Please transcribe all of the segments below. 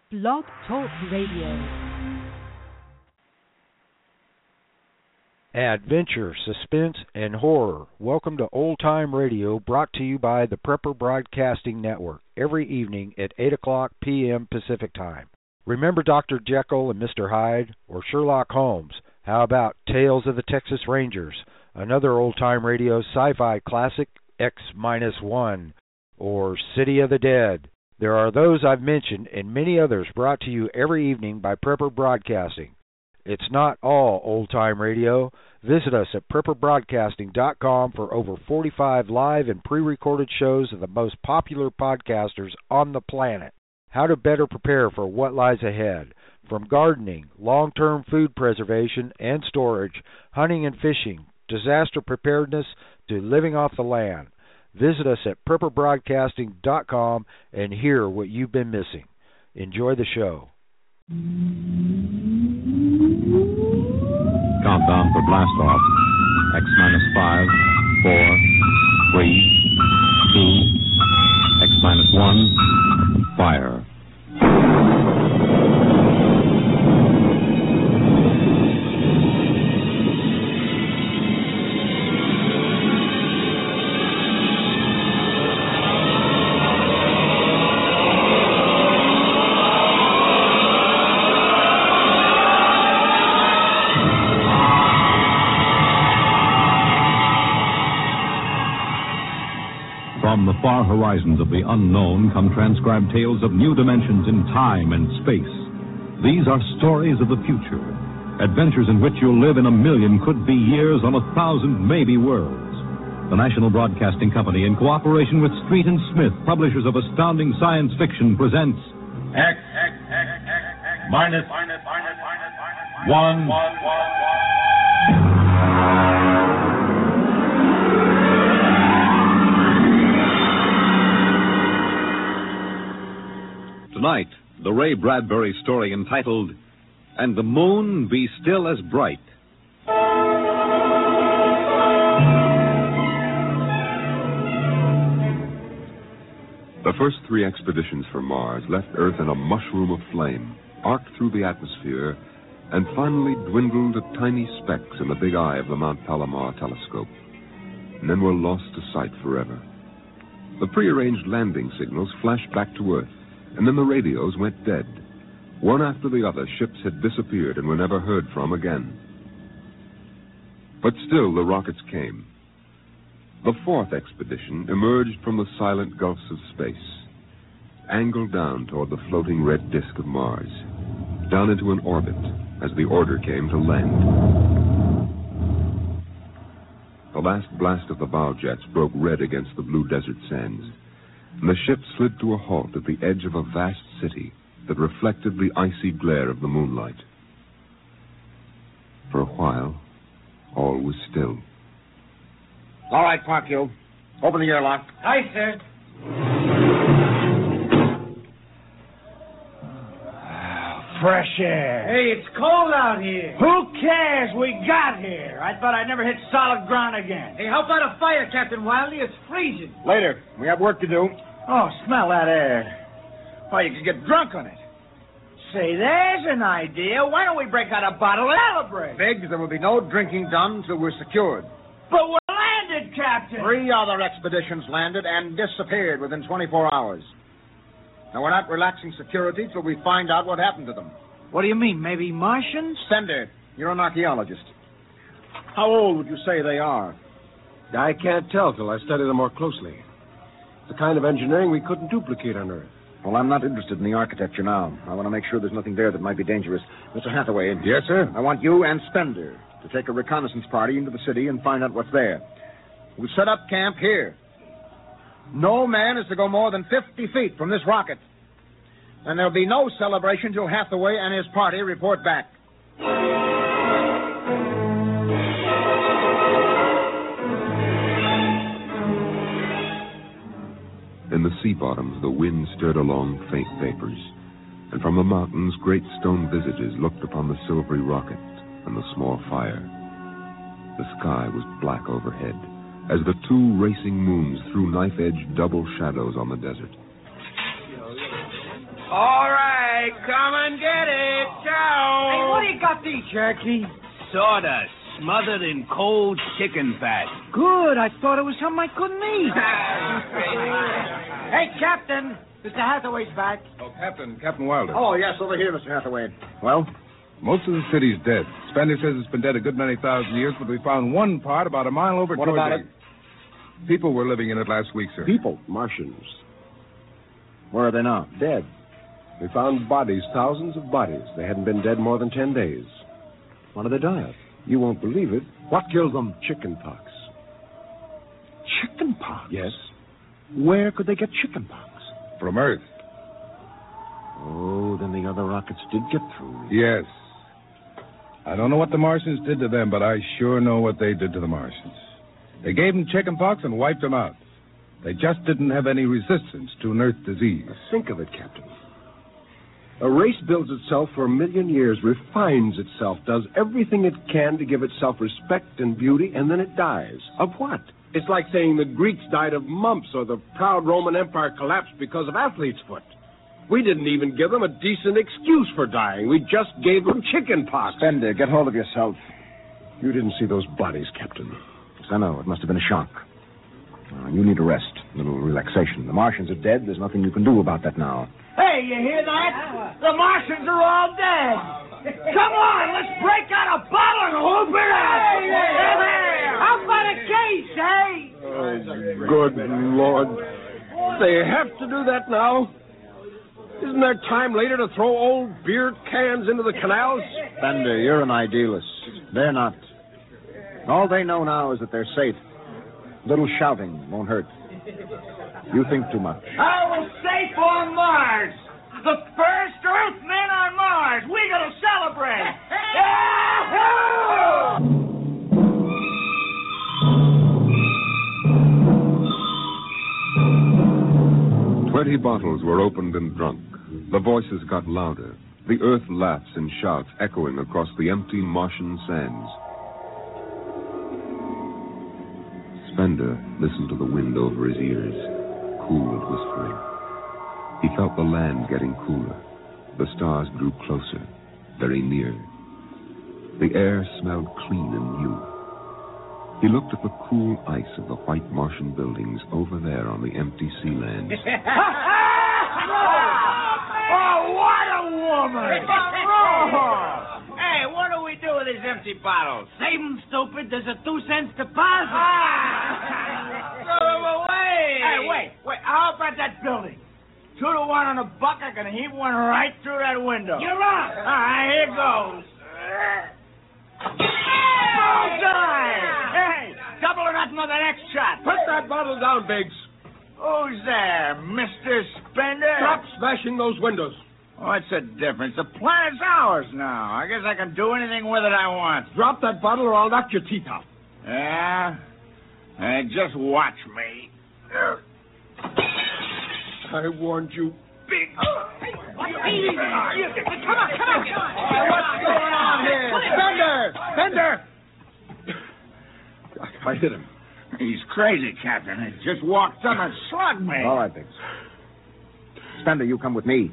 Blog Talk Radio. Adventure, suspense, and horror. Welcome to Old Time Radio, brought to you by the Prepper Broadcasting Network, every evening at 8 o'clock p.m. Pacific Time. Remember Dr. Jekyll and Mr. Hyde, or Sherlock Holmes? How about Tales of the Texas Rangers, another Old Time Radio sci-fi classic, X-1, or City of the Dead? There are those I've mentioned and many others brought to you every evening by Prepper Broadcasting. It's not all old-time radio. Visit us at prepperbroadcasting.com for over 45 live and pre-recorded shows of the most popular podcasters on the planet. How to better prepare for what lies ahead. From gardening, long-term food preservation and storage, hunting and fishing, disaster preparedness, to living off the land. Visit us at prepperbroadcasting.com and hear what you've been missing. Enjoy the show. Countdown for blast off. X-5, 4, 3, 2, X-1, fire. From the far horizons of the unknown come transcribed tales of new dimensions in time and space. These are stories of the future, adventures in which you'll live in a million could-be years on 1,000 maybe worlds. The National Broadcasting Company, in cooperation with Street and Smith, publishers of astounding science fiction, presents X minus 1. Tonight, the Ray Bradbury story entitled, And the Moon Be Still as Bright. The first 3 expeditions for Mars left Earth in a mushroom of flame, arced through the atmosphere, and finally dwindled to tiny specks in the big eye of the Mount Palomar telescope, and then were lost to sight forever. The prearranged landing signals flashed back to Earth, and then the radios went dead. One after the other, ships had disappeared and were never heard from again. But still the rockets came. The 4th expedition emerged from the silent gulfs of space, angled down toward the floating red disk of Mars, down into an orbit as the order came to land. The last blast of the bow jets broke red against the blue desert sands, and the ship slid to a halt at the edge of a vast city that reflected the icy glare of the moonlight. For a while, all was still. All right, Park, you. Open the airlock. Aye, sir. Fresh air. Hey, it's cold out here. Who cares? We got here. I thought I'd never hit solid ground again. Hey, how about a fire, Captain Wiley? It's freezing. Later. We have work to do. Oh, smell that air. Why, you could get drunk on it. Say, there's an idea. Why don't we break out a bottle and celebrate? Biggs, there will be no drinking done until we're secured. But we're landed, Captain. 3 other expeditions landed and disappeared within 24 hours. Now, we're not relaxing security till we find out what happened to them. What do you mean, maybe Martians? Stender, you're an archaeologist. How old would you say they are? I can't tell till I study them more closely. It's the kind of engineering we couldn't duplicate on Earth. Well, I'm not interested in the architecture now. I want to make sure there's nothing there that might be dangerous. Mr. Hathaway. Yes, sir? I want you and Spender to take a reconnaissance party into the city and find out what's there. We'll set up camp here. No man is to go more than 50 feet from this rocket. And there'll be no celebration till Hathaway and his party report back. In the sea bottoms, the wind stirred along faint vapors, and from the mountains, great stone visages looked upon the silvery rocket and the small fire. The sky was black overhead, as the 2 racing moons threw knife-edged double shadows on the desert. All right. Hey, come and get it. Ciao. Hey, what do you got these, Cherokee? Sawdust smothered in cold chicken fat. Good. I thought it was something I couldn't eat. Hey, Captain. Mr. Hathaway's back. Oh, Captain Wilder. Oh, yes, over here, Mr. Hathaway. Well? Most of the city's dead. Spender says it's been dead a good many thousand years, but we found one part about a mile over What toward about the... People were living in it last week, sir. People? Martians. Where are they now? Dead. We found bodies, thousands of bodies. They hadn't been dead more than 10 days. What did they die of? You won't believe it. What killed them? Chickenpox. Chickenpox? Yes. Where could they get chickenpox? From Earth. Oh, then the other rockets did get through. Yes. I don't know what the Martians did to them, but I sure know what they did to the Martians. They gave them chickenpox and wiped them out. They just didn't have any resistance to an Earth disease. Think of it, Captain. A race builds itself for 1 million years, refines itself, does everything it can to give itself respect and beauty, and then it dies. Of what? It's like saying the Greeks died of mumps or the proud Roman Empire collapsed because of athlete's foot. We didn't even give them a decent excuse for dying. We just gave them chickenpox. Spender, get hold of yourself. You didn't see those bodies, Captain. Yes, I know. It must have been a shock. You need a rest, a little relaxation. The Martians are dead. There's nothing you can do about that now. Hey, you hear that? The Martians are all dead. Come on, let's break out a bottle and hoop it out. How about a case, eh? Oh, good Lord. They have to do that now? Isn't there time later to throw old beer cans into the canals? Spender, you're an idealist. They're not. All they know now is that they're safe. Little shouting won't hurt. You think too much. I was safe on Mars. The first Earthmen on Mars. We're going to celebrate. Yahoo! 20 bottles were opened and drunk. The voices got louder. The earth laughs and shouts echoing across the empty Martian sands. Spender listened to the wind over his ears, cool and whispering. He felt the land getting cooler. The stars grew closer, very near. The air smelled clean and new. He looked at the cool ice of the white Martian buildings over there on the empty sea lands. Oh, what a woman! Hey, what do we do with these empty bottles? Save them, stupid. There's a 2-cent deposit. Throw them away! Hey, wait. How about that building? 2 to 1 on a buck, I can heave one right through that window. You're on. All right, here goes. Bullseye! Hey, double or nothing on the next shot. Put that bottle down, Biggs. Who's there, Mr. Spender? Stop smashing those windows. What's the difference? The planet's ours now. I guess I can do anything with it I want. Drop that bottle or I'll knock your teeth out. Yeah? Just watch me. I warned you, Biggs. Come on. What's going on here? Spender! I hit him. He's crazy, Captain. He just walked up and slugged me. All right, Biggs. Spender, you come with me.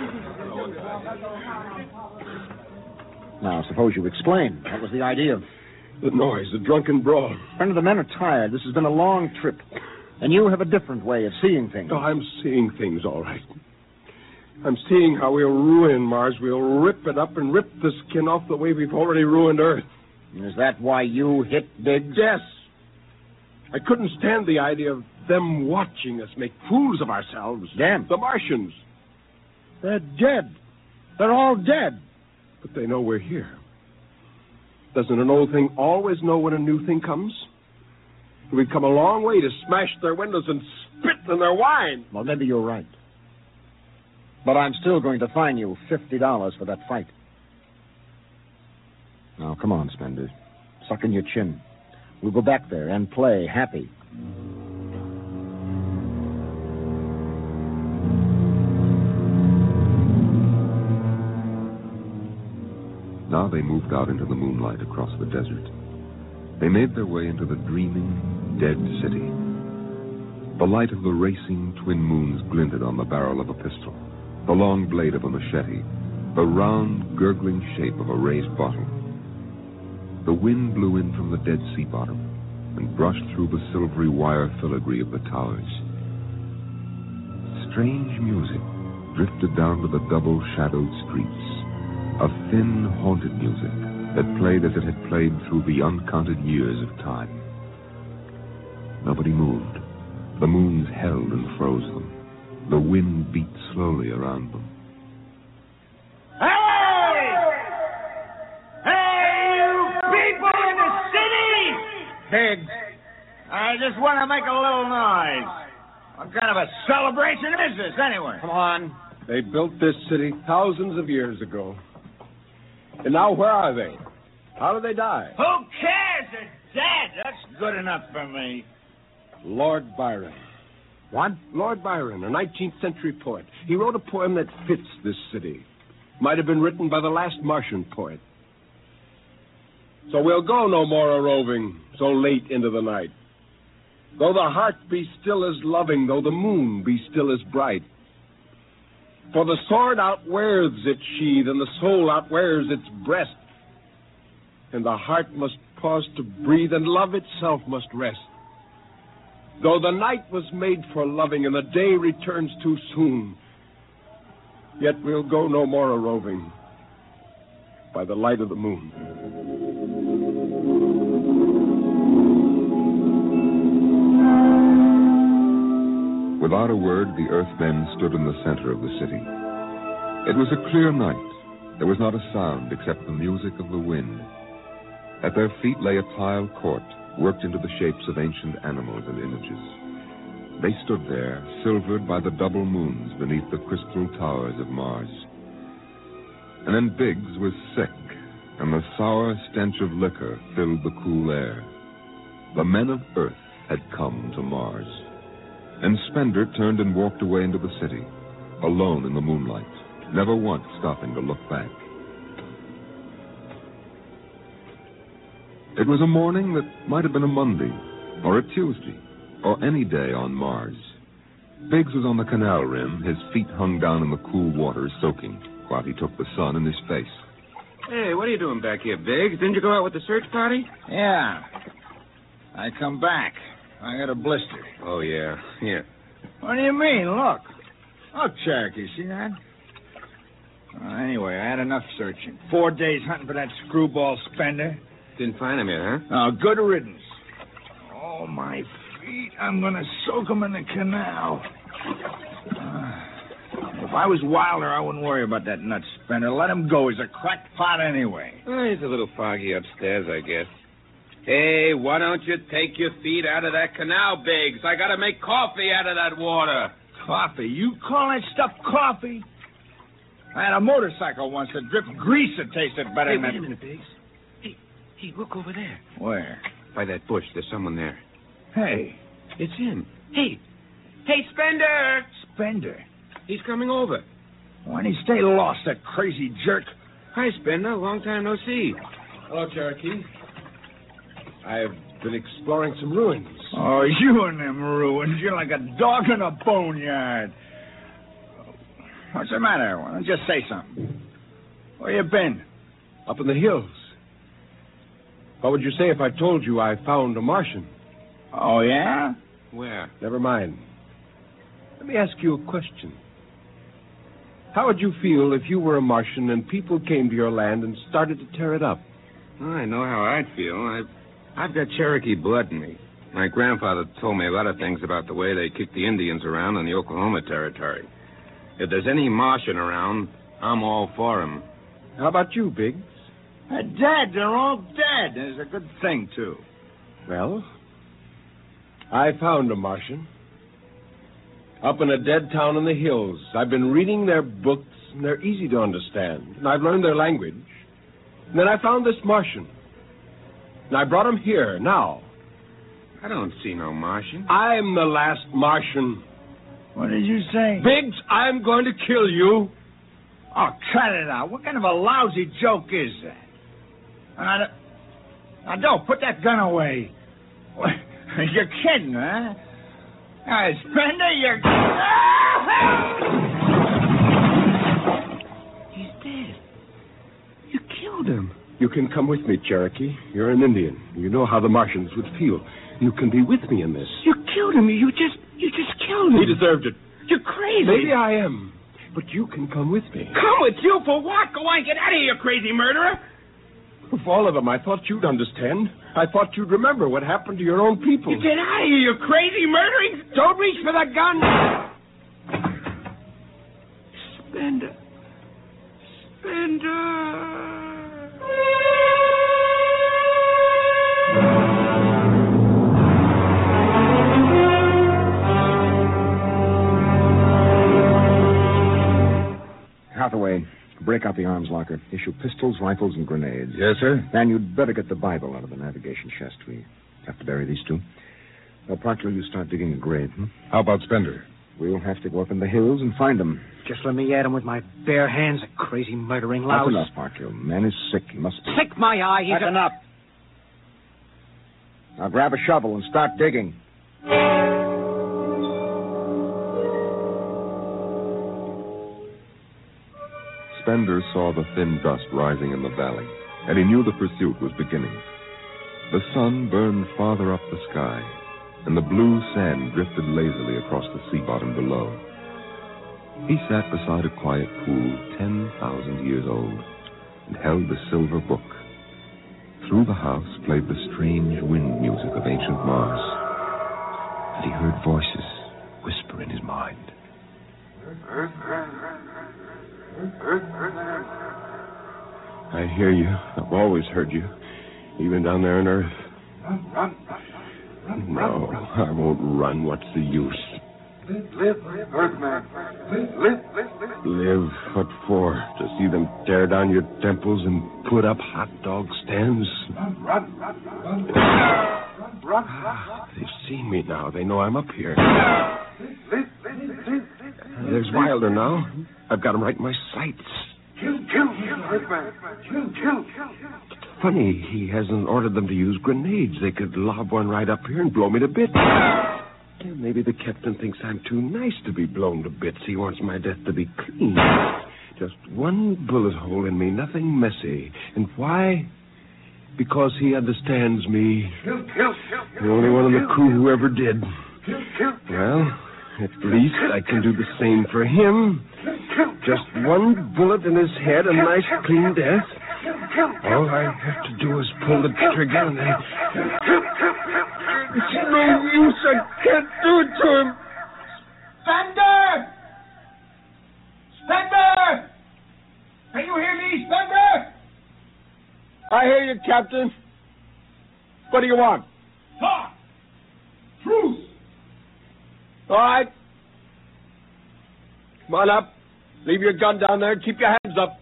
Now, suppose you explain. What was the idea of... The noise, the drunken brawl. Spender, the men are tired. This has been a long trip. And you have a different way of seeing things. Oh, I'm seeing things all right. I'm seeing how we'll ruin Mars. We'll rip it up and rip the skin off the way we've already ruined Earth. Is that why you hit Biggs? Yes. I couldn't stand the idea of them watching us make fools of ourselves. Them? The Martians. They're dead. They're all dead. But they know we're here. Doesn't an old thing always know when a new thing comes? We've come a long way to smash their windows and spit in their wine. Well, maybe you're right. But I'm still going to fine you $50 for that fight. Now, come on, Spender. Suck in your chin. We'll go back there and play happy. Now they moved out into the moonlight across the desert. They made their way into the dreaming, dead city. The light of the racing twin moons glinted on the barrel of a pistol. the long blade of a machete, the round, gurgling shape of a raised bottle. The wind blew in from the Dead Sea bottom and brushed through the silvery wire filigree of the towers. Strange music drifted down to the double-shadowed streets, a thin, haunted music that played as it had played through the uncounted years of time. Nobody moved. The moons held and froze them. The wind beat slowly around them. Hey! Hey, you people in the city! Biggs. I just want to make a little noise. What kind of a celebration is this, anyway? Come on. They built this city thousands of years ago. And now where are they? How did they die? Who cares? They're dead. That's good enough for me. Lord Byron. What? Lord Byron, a 19th century poet. He wrote a poem that fits this city. Might have been written by the last Martian poet. So we'll go no more a-roving so late into the night. Though the heart be still as loving, though the moon be still as bright. For the sword outwears its sheath, and the soul outwears its breast. And the heart must pause to breathe, and love itself must rest. Though the night was made for loving, and the day returns too soon, yet we'll go no more a-roving by the light of the moon. Without a word, the Earthmen stood in the center of the city. It was a clear night. There was not a sound except the music of the wind. At their feet lay a tiled court, worked into the shapes of ancient animals and images. They stood there, silvered by the double moons beneath the crystal towers of Mars. And then Biggs was sick, and the sour stench of liquor filled the cool air. The men of Earth had come to Mars. And Spender turned and walked away into the city, alone in the moonlight, never once stopping to look back. It was a morning that might have been a Monday, or a Tuesday, or any day on Mars. Biggs was on the canal rim, his feet hung down in the cool water, soaking, while he took the sun in his face. Hey, what are you doing back here, Biggs? Didn't you go out with the search party? Yeah. I come back. I got a blister. Oh, yeah. Here. What do you mean? Look. Look, Cherokee, see that? Anyway, I had enough searching. 4 days hunting for that screwball Spender. Didn't find him yet, huh? Oh, good riddance. Oh, my feet. I'm going to soak them in the canal. If I was Wilder, I wouldn't worry about that nut Spender. Let him go. He's a crackpot anyway. He's a little foggy upstairs, I guess. Hey, why don't you take your feet out of that canal, Biggs? I got to make coffee out of that water. Coffee? You call that stuff coffee? I had a motorcycle once that dripped grease that tasted better than... Hey, wait a minute, Biggs. Hey, look over there. Where? By that bush. There's someone there. Hey. It's him. Hey, Spender! Spender? He's coming over. Why'd he stay lost, that crazy jerk? Hi, Spender. Long time no see. Hello, Cherokee. I've been exploring some ruins. Oh, you and them ruins. You're like a dog in a boneyard. What's the matter? Why don't you just say something? Where you been? Up in the hills. What would you say if I told you I found a Martian? Oh, yeah? Where? Never mind. Let me ask you a question. How would you feel if you were a Martian and people came to your land and started to tear it up? I know how I'd feel. I've got Cherokee blood in me. My grandfather told me a lot of things about the way they kicked the Indians around in the Oklahoma Territory. If there's any Martian around, I'm all for him. How about you, Biggs? They're dead. They're all dead. It's a good thing, too. Well, I found a Martian. Up in a dead town in the hills. I've been reading their books, and they're easy to understand. And I've learned their language. And then I found this Martian. And I brought him here, now. I don't see no Martian. I'm the last Martian. What did you say? Biggs, I'm going to kill you. Oh, cut it out. What kind of a lousy joke is that? Now, don't put that gun away. You're kidding, huh? Spender, you're... You can come with me, Cherokee. You're an Indian. You know how the Martians would feel. You can be with me in this. You killed him. You just killed him. He deserved it. You're crazy. Maybe I am. But you can come with me. Come with you for what? Go on, get out of here, you crazy murderer. Of all of them, I thought you'd understand. I thought you'd remember what happened to your own people. You get out of here, you crazy murdering. Don't reach for the gun. Spender. Hathaway, break out the arms locker. Issue pistols, rifles, and grenades. Yes, sir. And you'd better get the Bible out of the navigation chest. We have to bury these two. Now, Parkler, you start digging a grave. How about Spender? We'll have to go up in the hills and find him. Just let me at him with my bare hands, a crazy murdering louse. That's enough, Parkler. The man is sick. He must be... Sick my eye. That's enough. Now grab a shovel and start digging. Spender saw the thin dust rising in the valley, and he knew the pursuit was beginning. The sun burned farther up the sky, and the blue sand drifted lazily across the sea bottom below. He sat beside a quiet pool 10,000 years old and held the silver book. Through the house played the strange wind music of ancient Mars, and he heard voices whisper in his mind. I hear you. I've always heard you, even down there on Earth. No, I won't run. What's the use? Live, Earthman. Live? What for? To see them tear down your temples and put up hot dog stands? Run. They've seen me now. They know I'm up here. There's Wilder now. I've got him right in my sights. Kill, Earthman. Kill. It's funny, he hasn't ordered them to use grenades. They could lob one right up here and blow me to bits. Maybe the captain thinks I'm too nice to be blown to bits. He wants my death to be clean. Just one bullet hole in me, nothing messy. And why? Because he understands me. The only one in the crew who ever did. Well, at least I can do the same for him. Just one bullet in his head, a nice clean death. All I have to do is pull the trigger and then... It's no use. I can't do it to him. Spender! Can you hear me, Spender? I hear you, Captain. What do you want? Talk! Truce! All right. Come on up. Leave your gun down there and keep your hands up.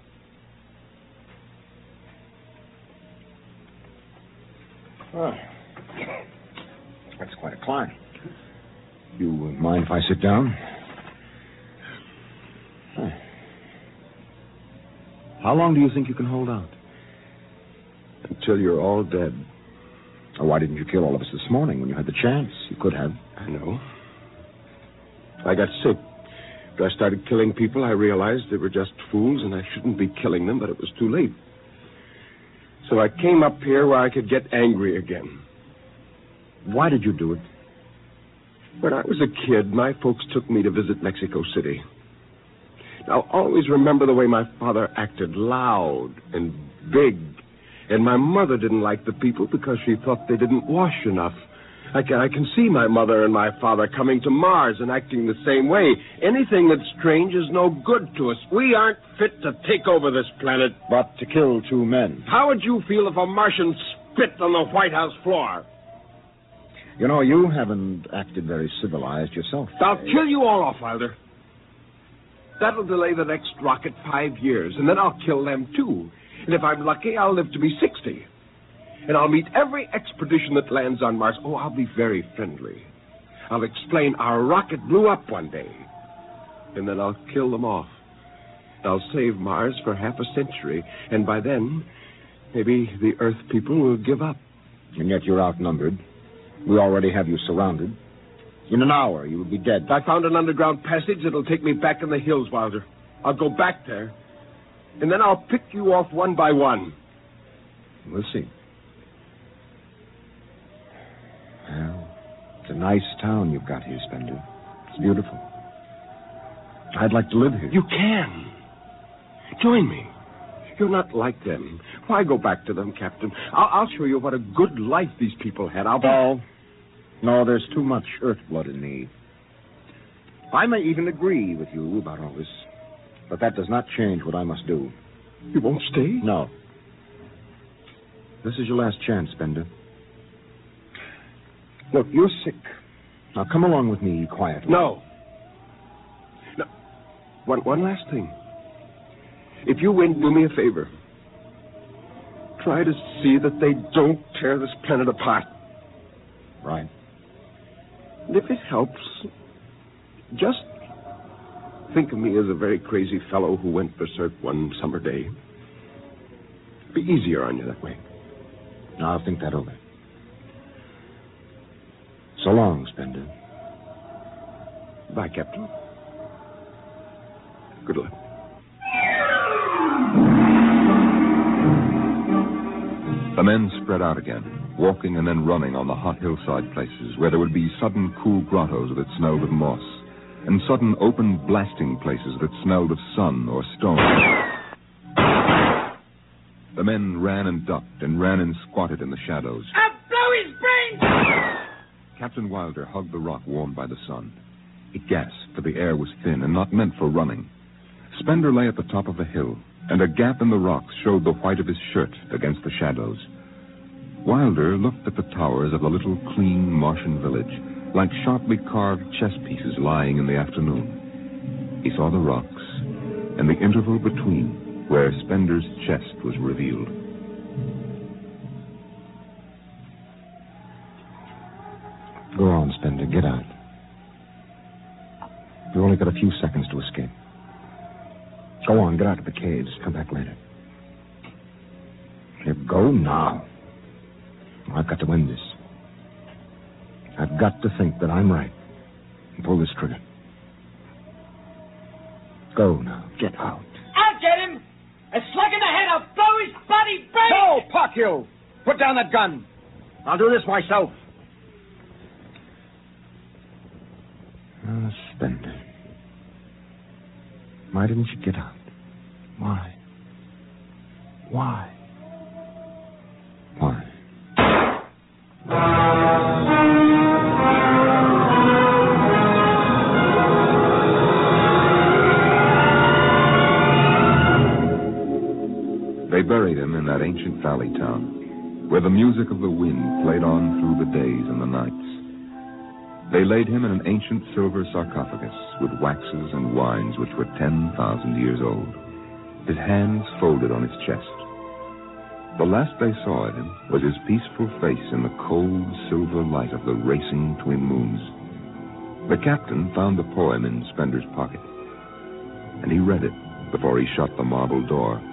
Oh. That's quite a climb. You mind if I sit down? Huh. How long do you think you can hold out? Until you're all dead. Oh, why didn't you kill all of us this morning when you had the chance? You could have. I know. I got sick. After I started killing people, I realized they were just fools and I shouldn't be killing them, but it was too late. So I came up here where I could get angry again. Why did you do it? When I was a kid, my folks took me to visit Mexico City. Now, always remember the way my father acted, loud and big. And my mother didn't like the people because she thought they didn't wash enough. I can see my mother and my father coming to Mars and acting the same way. Anything that's strange is no good to us. We aren't fit to take over this planet. But to kill two men. How would you feel if a Martian spit on the White House floor? You know, you haven't acted very civilized yourself. I'll kill you all off, Wilder. That'll delay the next rocket 5 years, and then I'll kill them, too. And if I'm lucky, I'll live to be 60. And I'll meet every expedition that lands on Mars. Oh, I'll be very friendly. I'll explain our rocket blew up one day. And then I'll kill them off. I'll save Mars for half a century. And by then, maybe the Earth people will give up. And yet you're outnumbered. We already have you surrounded. In an hour, you will be dead. I found an underground passage that'll take me back in the hills, Wilder. I'll go back there. And then I'll pick you off one by one. We'll see. Well, it's a nice town you've got here, Spender. It's beautiful. I'd like to live here. You can. Join me. You're not like them. Why go back to them, Captain? I'll show you what a good life these people had. No, there's too much earth blood in me. I may even agree with you about all this, but that does not change what I must do. You won't stay? No. This is your last chance, Spender. Look, you're sick. Now come along with me quietly. No. One last thing. If you win, do me a favor. Try to see that they don't tear this planet apart. Right. And if it helps, just think of me as a very crazy fellow who went berserk one summer day. It'd be easier on you that way. Now, I'll think that over. So long, Spender. Bye, Captain. Good luck. The men spread out again, walking and then running on the hot hillside places where there would be sudden cool grottos that smelled of moss, and sudden open blasting places that smelled of sun or stone. The men ran and ducked and ran and squatted in the shadows. I'll blow his brains out! Captain Wilder hugged the rock warmed by the sun. He gasped, for the air was thin and not meant for running. Spender lay at the top of the hill, and a gap in the rocks showed the white of his shirt against the shadows. Wilder looked at the towers of the little, clean Martian village, like sharply carved chess pieces lying in the afternoon. He saw the rocks, and the interval between, where Spender's chest was revealed. Go on, Spender. Get out. You've only got a few seconds to escape. Go on, get out of the caves. Come back later. Here, go now. I've got to win this. I've got to think that I'm right and pull this trigger. Go now. Get out. I'll get him! A slug in the head, I'll blow his body brains! No, Puck, you! Put down that gun. I'll do this myself. Spender. Why didn't you get out? Why? Why? Why? They buried him in that ancient valley town, where the music of the wind played on through the days and the nights. They laid him in an ancient silver sarcophagus with waxes and wines which were 10,000 years old, his hands folded on his chest. The last they saw of him was his peaceful face in the cold silver light of the racing twin moons. The captain found the poem in Spender's pocket, and he read it before he shut the marble door.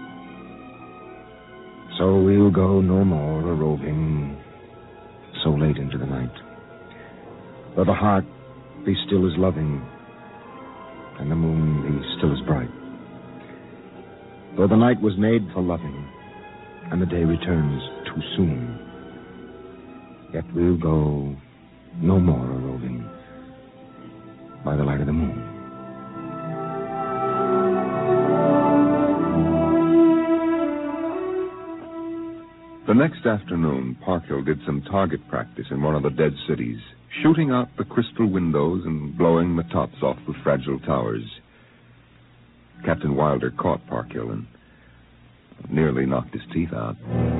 So we'll go no more a-roving so late into the night. Though the heart be still as loving, and the moon be still as bright. Though the night was made for loving, and the day returns too soon, yet we'll go no more a-roving by the light of the moon. The next afternoon, Parkhill did some target practice in one of the dead cities, shooting out the crystal windows and blowing the tops off the fragile towers. Captain Wilder caught Parkhill and nearly knocked his teeth out.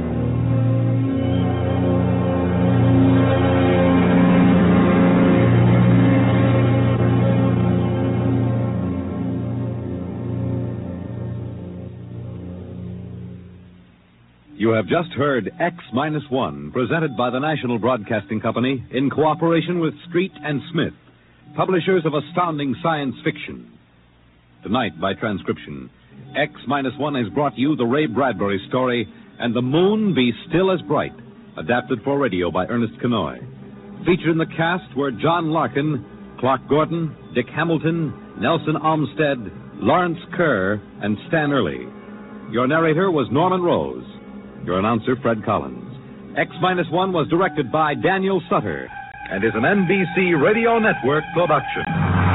You have just heard X-1, presented by the National Broadcasting Company in cooperation with Street and Smith, publishers of astounding science fiction. Tonight, by transcription, X-1 has brought you the Ray Bradbury story, And the Moon Be Still as Bright, adapted for radio by Ernest Kenoy. Featured in the cast were John Larkin, Clark Gordon, Dick Hamilton, Nelson Olmsted, Lawrence Kerr, and Stan Early. Your narrator was Norman Rose. Your announcer, Fred Collins. X-1 was directed by Daniel Sutter and is an NBC Radio Network production.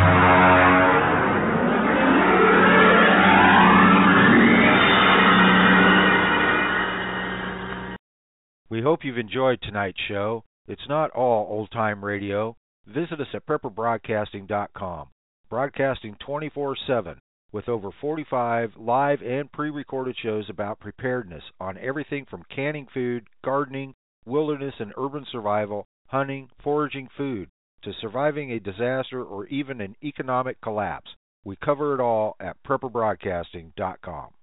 We hope you've enjoyed tonight's show. It's not all old-time radio. Visit us at prepperbroadcasting.com, broadcasting 24/7 with over 45 live and pre-recorded shows about preparedness on everything from canning food, gardening, wilderness and urban survival, hunting, foraging food, to surviving a disaster or even an economic collapse. We cover it all at prepperbroadcasting.com.